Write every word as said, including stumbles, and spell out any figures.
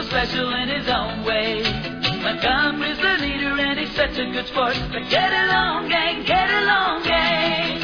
so special in his own way. Montgomery's the leader and he's such a good sport. But get along, gang, get along, gang.